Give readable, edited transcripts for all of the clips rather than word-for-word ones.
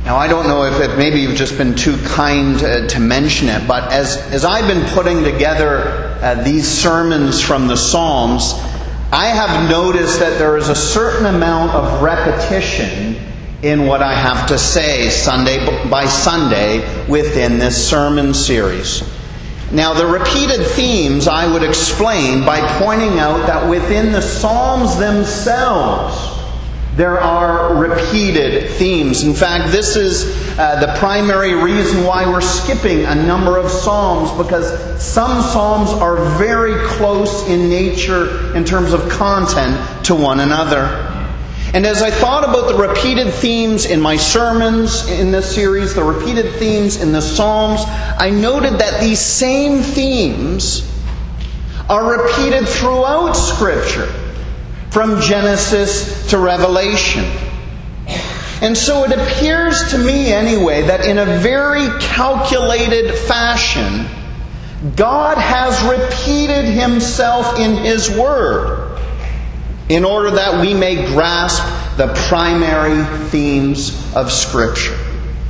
Now, I don't know if maybe you've just been too kind to mention it, but as I've been putting together these sermons from the Psalms, I have noticed that there is a certain amount of repetition in what I have to say Sunday by Sunday within this sermon series. Now, the repeated themes I would explain by pointing out that within the Psalms themselves, there are repeated themes. In fact, this is the primary reason why we're skipping a number of Psalms, because some Psalms are very close in nature in terms of content to one another. And as I thought about the repeated themes in my sermons in this series, the repeated themes in the Psalms, I noted that these same themes are repeated throughout Scripture, from Genesis to Revelation. And so it appears to me anyway that in a very calculated fashion, God has repeated Himself in His Word in order that we may grasp the primary themes of Scripture.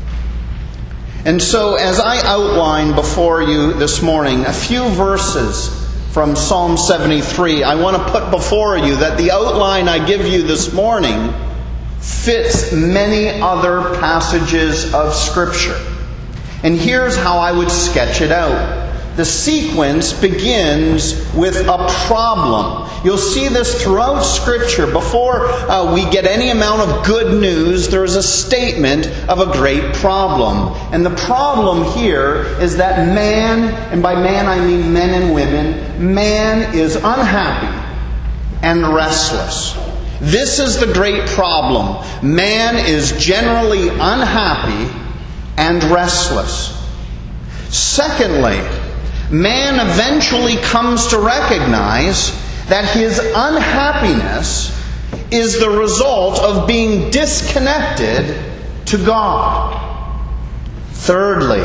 And so as I outline before you this morning a few verses from Psalm 73, I want to put before you that the outline I give you this morning fits many other passages of Scripture. And here's how I would sketch it out. The sequence begins with a problem. You'll see this throughout Scripture. Before we get any amount of good news, there is a statement of a great problem. And the problem here is that man, and by man I mean men and women, man is unhappy and restless. This is the great problem. Man is generally unhappy and restless. Secondly, man eventually comes to recognize that his unhappiness is the result of being disconnected to God. Thirdly,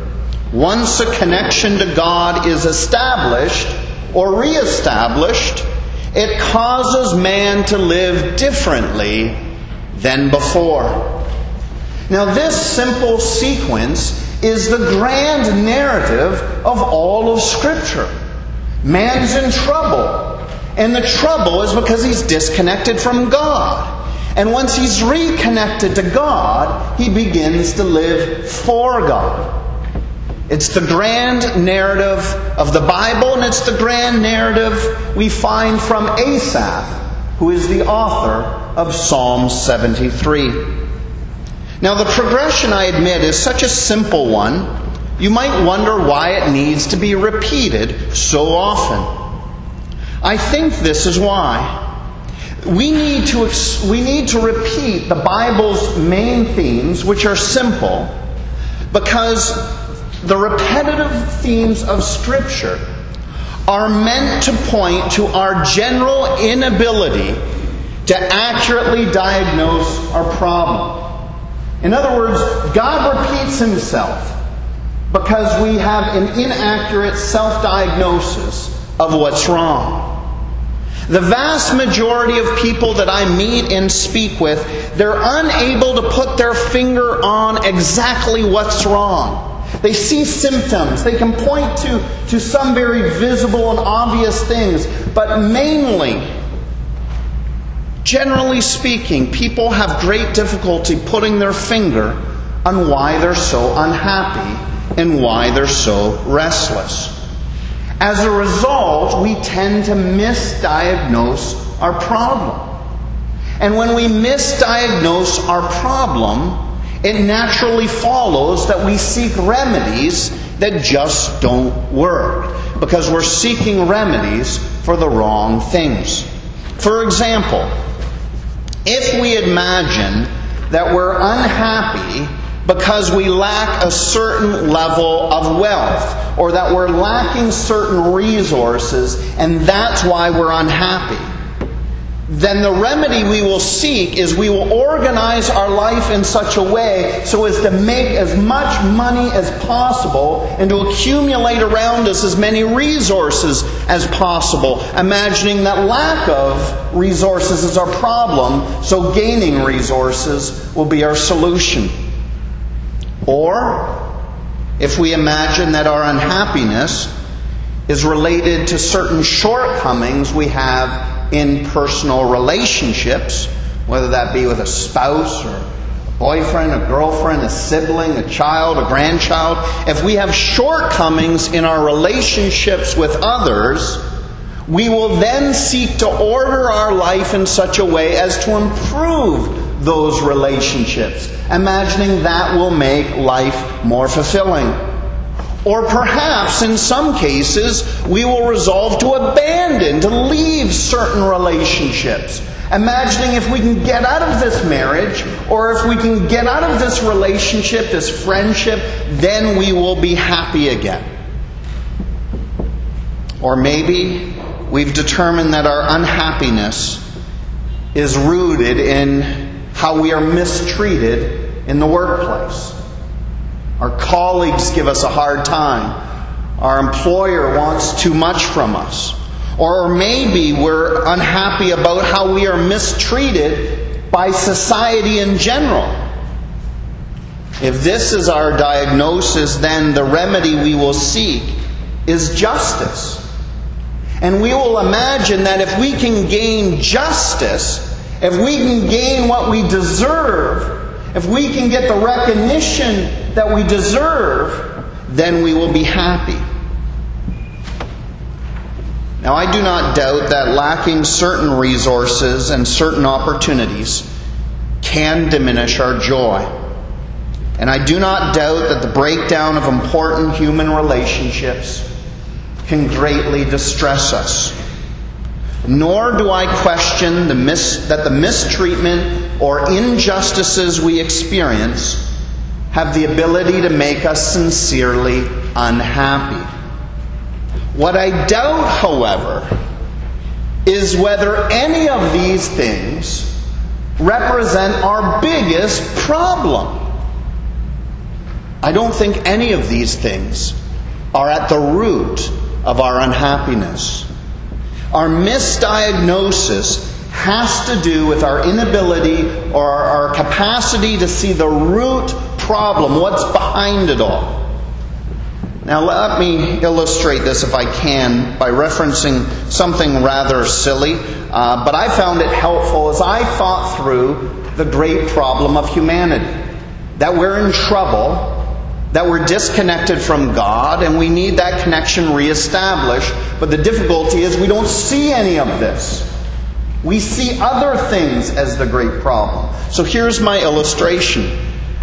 once a connection to God is established or reestablished, it causes man to live differently than before. Now, this simple sequence is the grand narrative of all of Scripture. Man's in trouble, and the trouble is because he's disconnected from God. And once he's reconnected to God, he begins to live for God. It's the grand narrative of the Bible, and it's the grand narrative we find from Asaph, who is the author of Psalm 73. Now, the progression, I admit, is such a simple one, you might wonder why it needs to be repeated so often. I think this is why. We need to repeat the Bible's main themes, which are simple, because the repetitive themes of Scripture are meant to point to our general inability to accurately diagnose our problem. In other words, God repeats Himself because we have an inaccurate self-diagnosis of what's wrong. The vast majority of people that I meet and speak with, they're unable to put their finger on exactly what's wrong. They see symptoms. They can point to some very visible and obvious things. But mainly, generally speaking, people have great difficulty putting their finger on why they're so unhappy and why they're so restless. As a result, we tend to misdiagnose our problem. And when we misdiagnose our problem, it naturally follows that we seek remedies that just don't work, because we're seeking remedies for the wrong things. For example, if we imagine that we're unhappy because we lack a certain level of wealth, or that we're lacking certain resources, and that's why we're unhappy, then the remedy we will seek is we will organize our life in such a way so as to make as much money as possible and to accumulate around us as many resources as possible, imagining that lack of resources is our problem, so gaining resources will be our solution. Or if we imagine that our unhappiness is related to certain shortcomings we have in personal relationships, whether that be with a spouse or a boyfriend, a girlfriend, a sibling, a child, a grandchild. If we have shortcomings in our relationships with others, we will then seek to order our life in such a way as to improve those relationships, imagining that will make life more fulfilling. Or perhaps, in some cases, we will resolve to abandon, to leave certain relationships, imagining if we can get out of this marriage, or if we can get out of this relationship, this friendship, then we will be happy again. Or maybe we've determined that our unhappiness is rooted in how we are mistreated in the workplace. Our colleagues give us a hard time. Our employer wants too much from us. Or maybe we're unhappy about how we are mistreated by society in general. If this is our diagnosis, then the remedy we will seek is justice. And we will imagine that if we can gain justice, if we can gain what we deserve, if we can get the recognition that we deserve, then we will be happy. Now, I do not doubt that lacking certain resources and certain opportunities can diminish our joy. And I do not doubt that the breakdown of important human relationships can greatly distress us. Nor do I question that the mistreatment or injustices we experience have the ability to make us sincerely unhappy. What I doubt, however, is whether any of these things represent our biggest problem. I don't think any of these things are at the root of our unhappiness. Our misdiagnosis has to do with our inability or our capacity to see the root problem, what's behind it all. Now let me illustrate this, if I can, by referencing something rather silly, but I found it helpful as I thought through the great problem of humanity. That we're in trouble, that we're disconnected from God, and we need that connection reestablished. But the difficulty is we don't see any of this. We see other things as the great problem. So here's my illustration.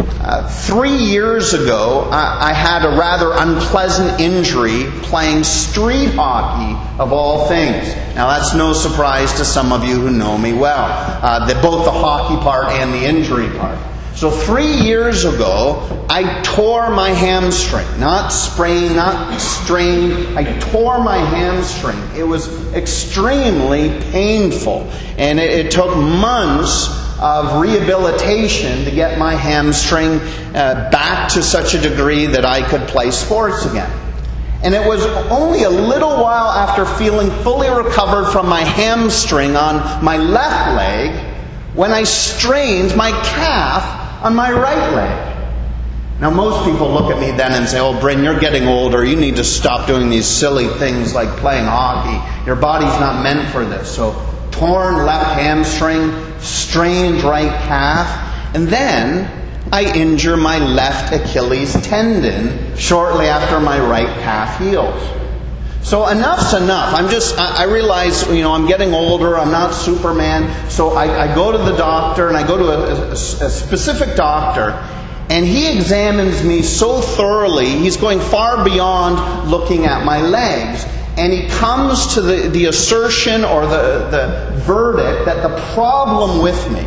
3 years ago, I had a rather unpleasant injury playing street hockey, of all things. Now, that's no surprise to some of you who know me well. Both the hockey part and the injury part. So 3 years ago, I tore my hamstring. Not sprained, not strained. I tore my hamstring. It was extremely painful. And it took months of rehabilitation to get my hamstring back to such a degree that I could play sports again. And it was only a little while after feeling fully recovered from my hamstring on my left leg when I strained my calf on my right leg. Now, most people look at me then and say, "Oh, Bryn, you're getting older. You need to stop doing these silly things like playing hockey. Your body's not meant for this." So, torn left hamstring, strained right calf, and then I injure my left Achilles tendon shortly after my right calf heals. So enough's enough. I realize, I'm getting older. I'm not Superman. So I go to the doctor, and I go to a specific doctor, and he examines me so thoroughly. He's going far beyond looking at my legs. And he comes to the assertion or the verdict that the problem with me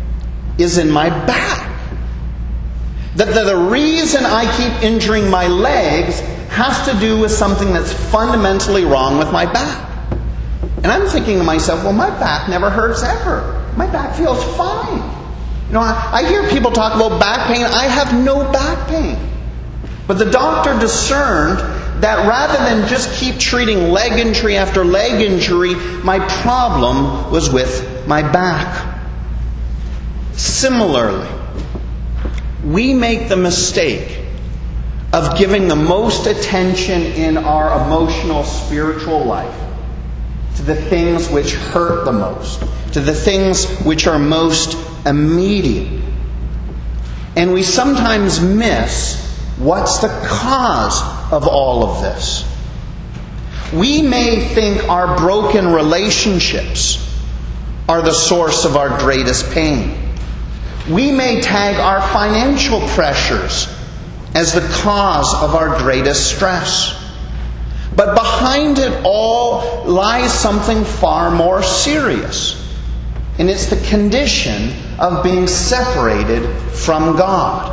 is in my back. That the reason I keep injuring my legs has to do with something that's fundamentally wrong with my back. And I'm thinking to myself, well, my back never hurts ever. My back feels fine. I hear people talk about back pain. I have no back pain. But the doctor discerned that rather than just keep treating leg injury after leg injury, my problem was with my back. Similarly, we make the mistake of giving the most attention in our emotional, spiritual life to the things which hurt the most, to the things which are most immediate. And we sometimes miss what's the cause of all of this. We may think our broken relationships are the source of our greatest pain. We may tag our financial pressures as the cause of our greatest stress. But behind it all lies something far more serious. And it's the condition of being separated from God.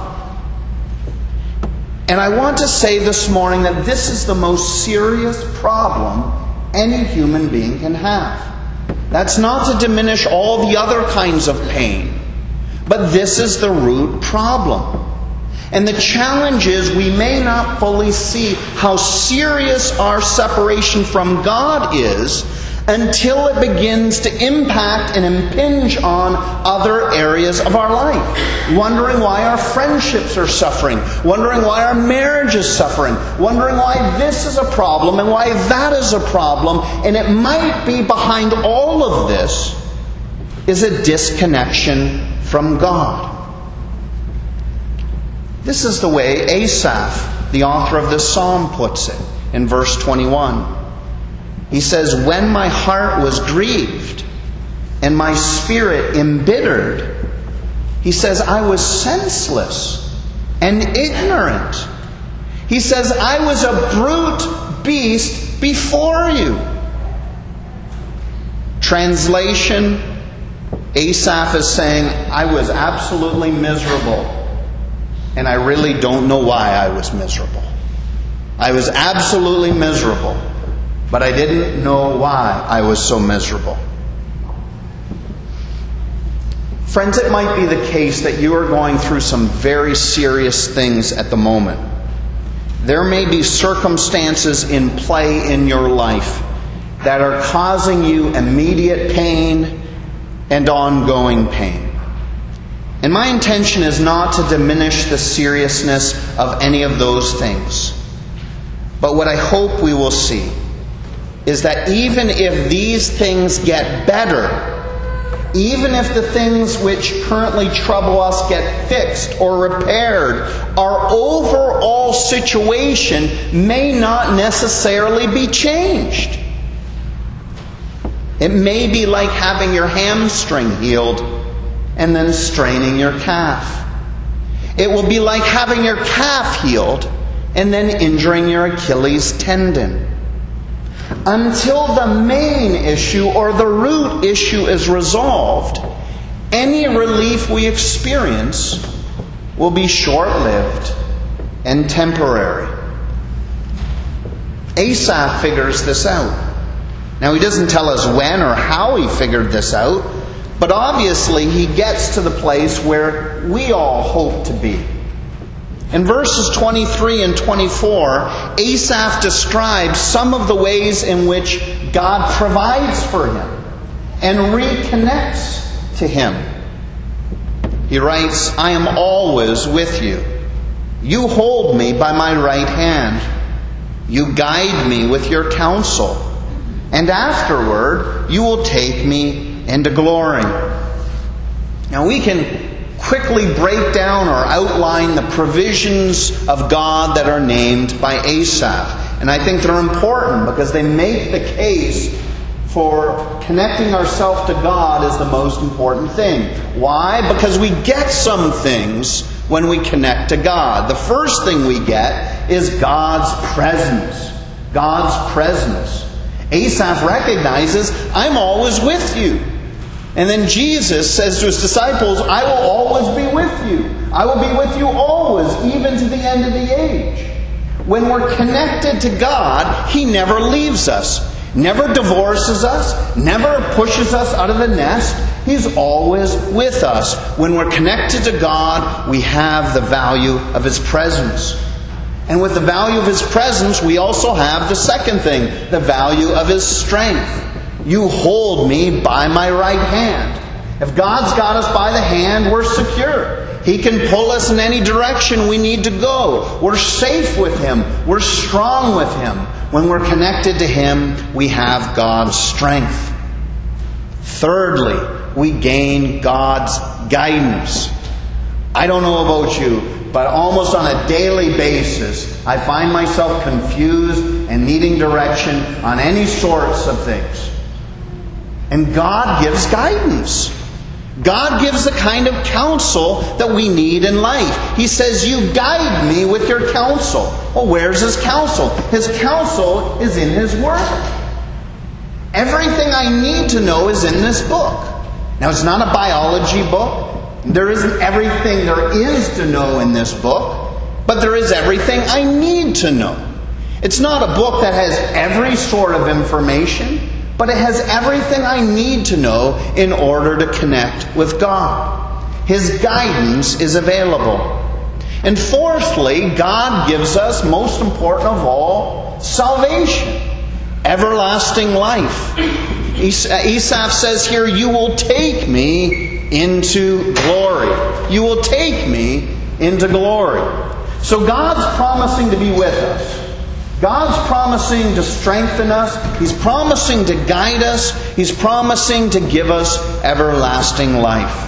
And I want to say this morning that this is the most serious problem any human being can have. That's not to diminish all the other kinds of pain, but this is the root problem. And the challenge is we may not fully see how serious our separation from God is until it begins to impact and impinge on other areas of our life. Wondering why our friendships are suffering. Wondering why our marriage is suffering. Wondering why this is a problem and why that is a problem. And it might be behind all of this is a disconnection from God. This is the way Asaph, the author of this psalm, puts it in verse 21. He says, "When my heart was grieved and my spirit embittered," he says, "I was senseless and ignorant." He says, "I was a brute beast before you." Translation, Asaph is saying, I was absolutely miserable. And I really don't know why I was miserable. I was absolutely miserable. But I didn't know why I was so miserable. Friends, it might be the case that you are going through some very serious things at the moment. There may be circumstances in play in your life that are causing you immediate pain and ongoing pain. And my intention is not to diminish the seriousness of any of those things. But what I hope we will see is that even if these things get better, even if the things which currently trouble us get fixed or repaired, our overall situation may not necessarily be changed. It may be like having your hamstring healed and then straining your calf. It will be like having your calf healed and then injuring your Achilles tendon. Until the main issue or the root issue is resolved, any relief we experience will be short-lived and temporary. Asaph figures this out. Now, he doesn't tell us when or how he figured this out, but obviously he gets to the place where we all hope to be. In verses 23 and 24, Asaph describes some of the ways in which God provides for him and reconnects to him. He writes, "I am always with you. You hold me by my right hand. You guide me with your counsel. And afterward, you will take me into glory." Now we can quickly break down or outline the provisions of God that are named by Asaph. And I think they're important because they make the case for connecting ourselves to God as the most important thing. Why? Because we get some things when we connect to God. The first thing we get is God's presence. God's presence. Asaph recognizes, I'm always with you. And then Jesus says to his disciples, I will always be with you. I will be with you always, even to the end of the age. When we're connected to God, He never leaves us, never divorces us, never pushes us out of the nest. He's always with us. When we're connected to God, we have the value of His presence. And with the value of His presence, we also have the second thing, the value of His strength. You hold me by my right hand. If God's got us by the hand, we're secure. He can pull us in any direction we need to go. We're safe with Him. We're strong with Him. When we're connected to Him, we have God's strength. Thirdly, we gain God's guidance. I don't know about you, but almost on a daily basis, I find myself confused and needing direction on any sorts of things. And God gives guidance. God gives the kind of counsel that we need in life. He says, you guide me with your counsel. Well, where's His counsel? His counsel is in His Word. Everything I need to know is in this book. Now, it's not a biology book. There isn't everything there is to know in this book, but there is everything I need to know. It's not a book that has every sort of information, but it has everything I need to know in order to connect with God. His guidance is available. And fourthly, God gives us, most important of all, salvation, everlasting life. Asaph says here, you will take me into glory. You will take me into glory. So God's promising to be with us. God's promising to strengthen us. He's promising to guide us. He's promising to give us everlasting life.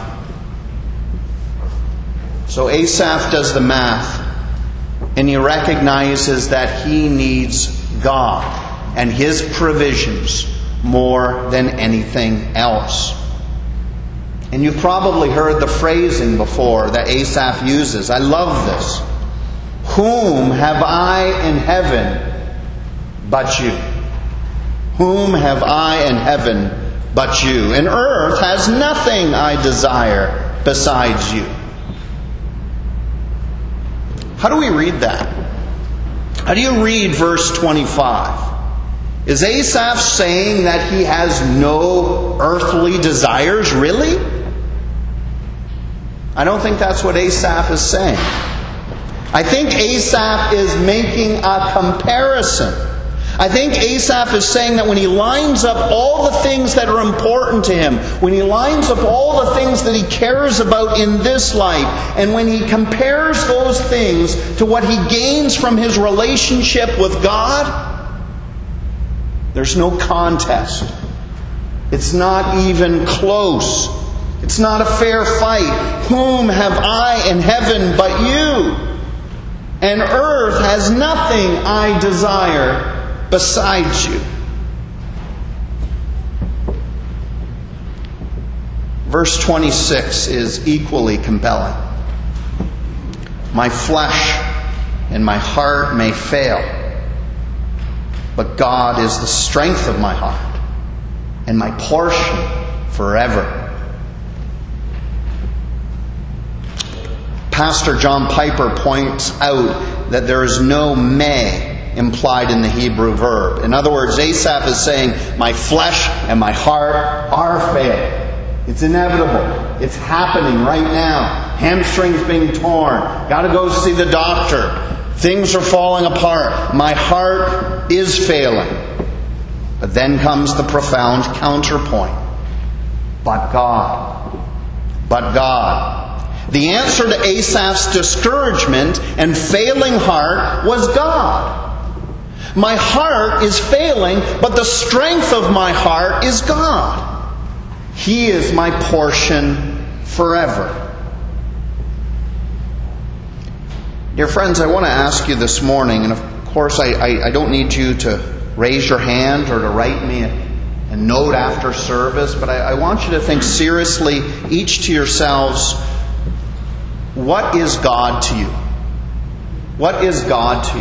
So Asaph does the math, and he recognizes that he needs God and His provisions more than anything else. And you've probably heard the phrasing before that Asaph uses. I love this. Whom have I in heaven but you? Whom have I in heaven but you? And earth has nothing I desire besides you. How do we read that? How do you read verse 25? Is Asaph saying that he has no earthly desires, really? I don't think that's what Asaph is saying. I think Asaph is making a comparison. I think Asaph is saying that when he lines up all the things that are important to him, when he lines up all the things that he cares about in this life, and when he compares those things to what he gains from his relationship with God, there's no contest. It's not even close. It's not a fair fight. Whom have I in heaven but you? And earth has nothing I desire besides you. Verse 26 is equally compelling. My flesh and my heart may fail, but God is the strength of my heart and my portion forever. Pastor John Piper points out that there is no may implied in the Hebrew verb. In other words, Asaph is saying, my flesh and my heart are failing. It's inevitable. It's happening right now. Hamstrings being torn. Got to go see the doctor. Things are falling apart. My heart is failing. But then comes the profound counterpoint. But God. But God. The answer to Asaph's discouragement and failing heart was God. My heart is failing, but the strength of my heart is God. He is my portion forever. Dear friends, I want to ask you this morning, and of course I don't need you to raise your hand or to write me a note after service, but I want you to think seriously, each to yourselves, what is God to you? What is God to you?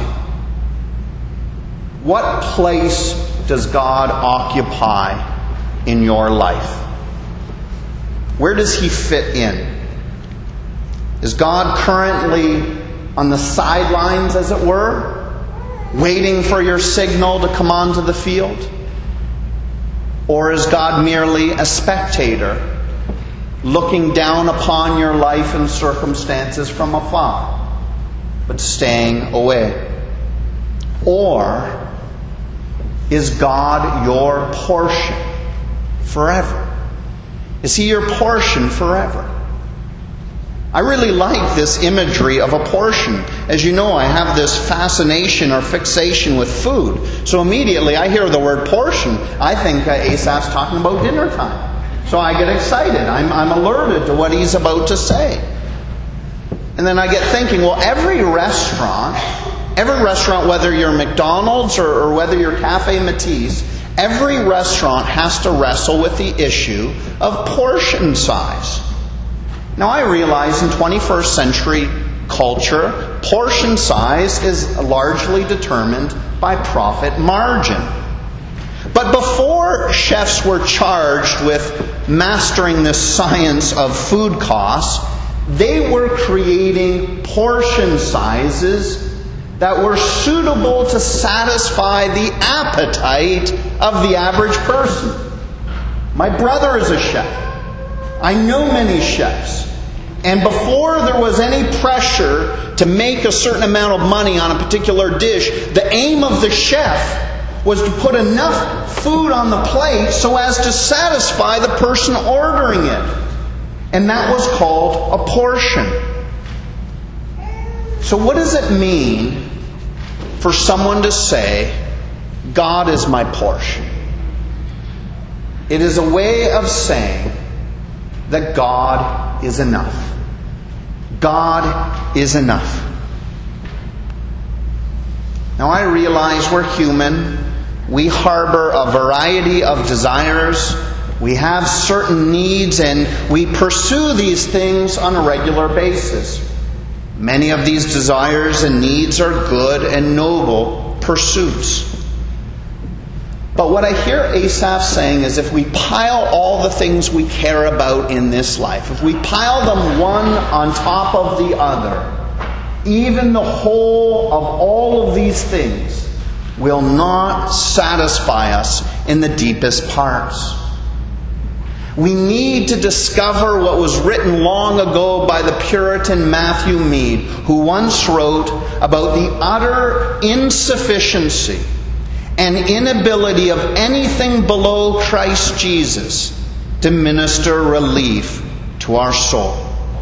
What place does God occupy in your life? Where does He fit in? Is God currently on the sidelines, as it were, waiting for your signal to come onto the field? Or is God merely a spectator, looking down upon your life and circumstances from afar, but staying away? Or is God your portion forever? Is He your portion forever? I really like this imagery of a portion. As you know, I have this fascination or fixation with food. So immediately I hear the word portion, I think Asaph's talking about dinner time. So I get excited. I'm alerted to what he's about to say. And then I get thinking, well, every restaurant, whether you're McDonald's or whether you're Cafe Matisse, every restaurant has to wrestle with the issue of portion size. Now I realize in 21st century culture, portion size is largely determined by profit margin. But before chefs were charged with mastering this science of food costs, they were creating portion sizes that were suitable to satisfy the appetite of the average person. My brother is a chef. I know many chefs. And before there was any pressure to make a certain amount of money on a particular dish, the aim of the chef was to put enough food on the plate so as to satisfy the person ordering it. And that was called a portion. So what does it mean for someone to say, God is my portion? It is a way of saying that God is enough. God is enough. Now I realize we're human. We harbor a variety of desires. We have certain needs and we pursue these things on a regular basis. Many of these desires and needs are good and noble pursuits. But what I hear Asaph saying is if we pile all the things we care about in this life, if we pile them one on top of the other, even the whole of all of these things will not satisfy us in the deepest parts. We need to discover what was written long ago by the Puritan Matthew Mead, who once wrote about the utter insufficiency and inability of anything below Christ Jesus to minister relief to our soul.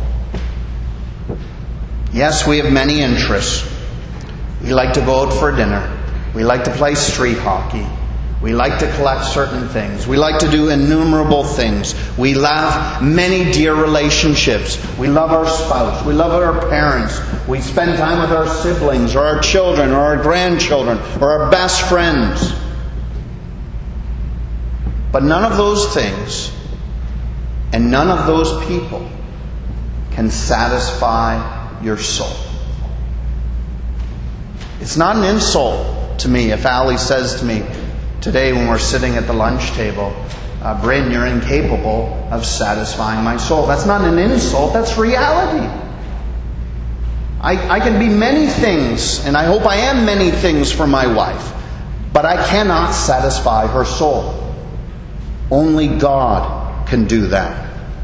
Yes, we have many interests. We like to go out for dinner. We like to play street hockey. We like to collect certain things. We like to do innumerable things. We love many dear relationships. We love our spouse. We love our parents. We spend time with our siblings or our children or our grandchildren or our best friends. But none of those things and none of those people can satisfy your soul. It's not an insult to me if Allie says to me today when we're sitting at the lunch table, Bryn, you're incapable of satisfying my soul. That's not an insult, that's reality. I can be many things, and I hope I am many things for my wife, but I cannot satisfy her soul. Only God can do that.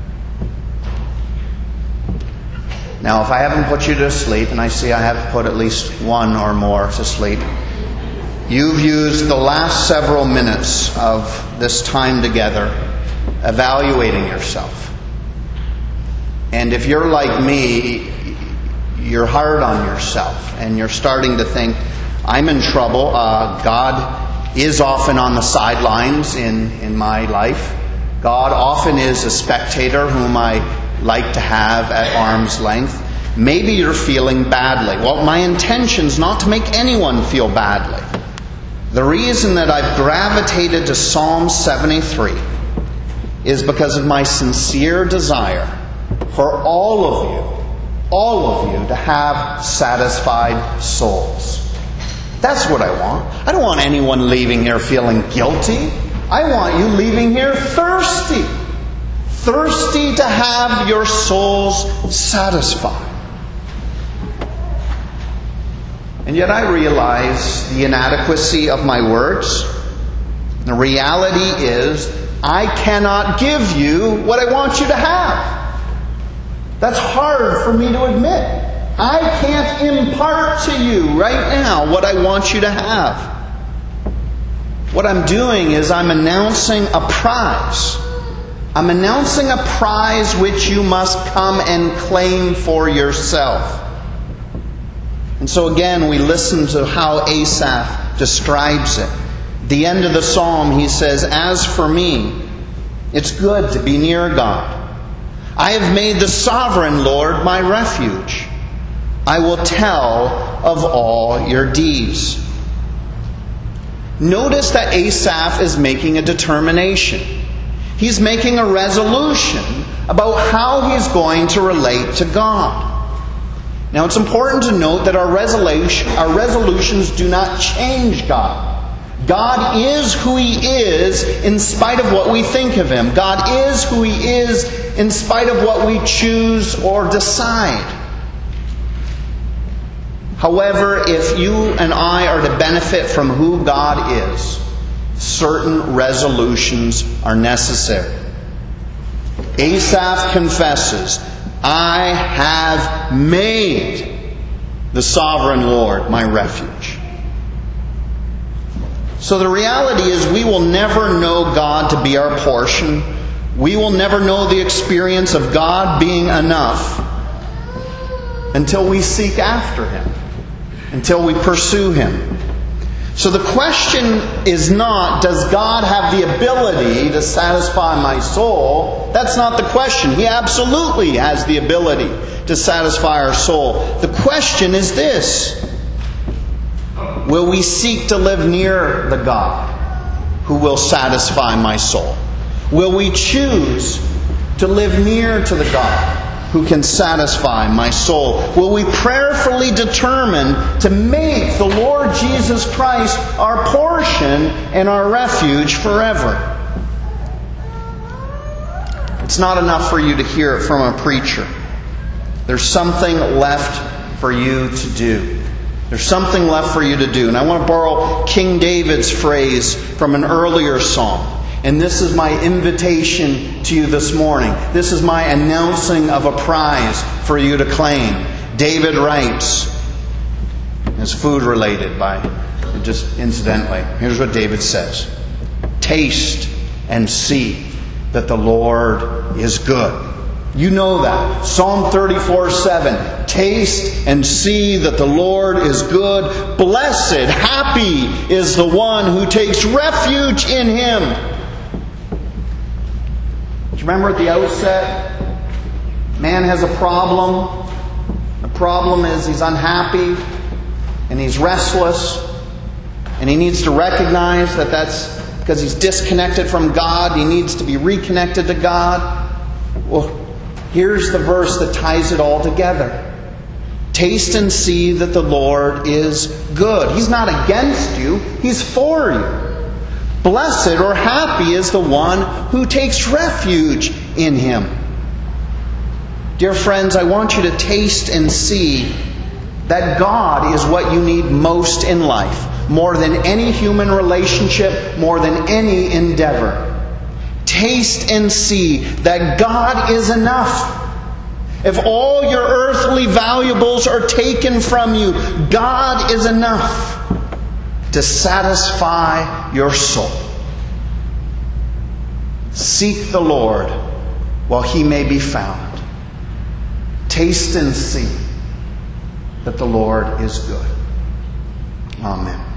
Now, if I haven't put you to sleep, and I see I have put at least one or more to sleep, you've used the last several minutes of this time together evaluating yourself. And if you're like me, you're hard on yourself and you're starting to think, I'm in trouble. God is often on the sidelines in my life. God often is a spectator whom I like to have at arm's length. Maybe you're feeling badly. Well, my intention's not to make anyone feel badly. The reason that I've gravitated to Psalm 73 is because of my sincere desire for all of you to have satisfied souls. That's what I want. I don't want anyone leaving here feeling guilty. I want you leaving here thirsty. Thirsty to have your souls satisfied. And yet I realize the inadequacy of my words. The reality is, I cannot give you what I want you to have. That's hard for me to admit. I can't impart to you right now what I want you to have. What I'm doing is I'm announcing a prize. I'm announcing a prize which you must come and claim for yourself. And so again, we listen to how Asaph describes it. The end of the psalm, he says, "As for me, it's good to be near God. I have made the sovereign Lord my refuge. I will tell of all your deeds." Notice that Asaph is making a determination. He's making a resolution about how he's going to relate to God. Now, it's important to note that our resolutions do not change God. God is who He is in spite of what we think of Him. God is who He is in spite of what we choose or decide. However, if you and I are to benefit from who God is, certain resolutions are necessary. Asaph confesses, "I have made the sovereign Lord my refuge." So the reality is we will never know God to be our portion. We will never know the experience of God being enough until we seek after Him, until we pursue Him. So the question is not, does God have the ability to satisfy my soul? That's not the question. He absolutely has the ability to satisfy our soul. The question is this: will we seek to live near the God who will satisfy my soul? Will we choose to live near to the God who can satisfy my soul? Will we prayerfully determine to make the Lord Jesus Christ our portion and our refuge forever? It's not enough for you to hear it from a preacher. There's something left for you to do. There's something left for you to do. And I want to borrow King David's phrase from an earlier psalm. And this is my invitation to you this morning. This is my announcing of a prize for you to claim. David writes, it's food related, just incidentally. Here's what David says: "Taste and see that the Lord is good." You know that. Psalm 34:7. "Taste and see that the Lord is good. Blessed, happy is the one who takes refuge in Him." Do you remember at the outset? Man has a problem. The problem is he's unhappy and he's restless. And he needs to recognize that that's because he's disconnected from God. He needs to be reconnected to God. Well, here's the verse that ties it all together. Taste and see that the Lord is good. He's not against you. He's for you. Blessed or happy is the one who takes refuge in Him. Dear friends, I want you to taste and see that God is what you need most in life. More than any human relationship, more than any endeavor. Taste and see that God is enough. If all your earthly valuables are taken from you, God is enough to satisfy your soul. Seek the Lord while He may be found. Taste and see that the Lord is good. Amen.